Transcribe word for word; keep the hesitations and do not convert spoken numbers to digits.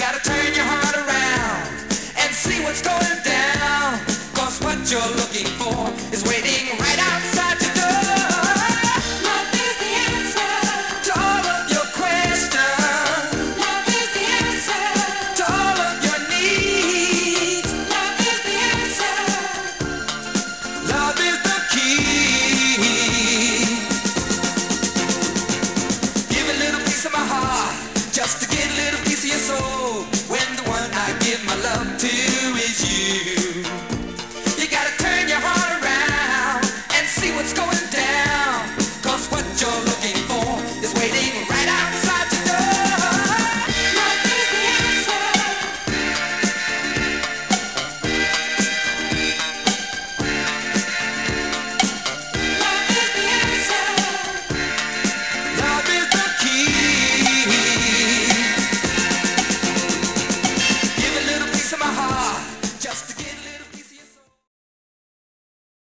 gotta turn your heart around and see what's going down. Cause what you're looking for is waiting right outside your door. Love is the answer to all of your questions. Love is the answer to all of your needs. Love is the answer. Love is the key. Give a little piece of my heart just to get a little piece of your soul. When the one I give my love to is you. You gotta turn your heart around and see what's going down. Cause what you're looking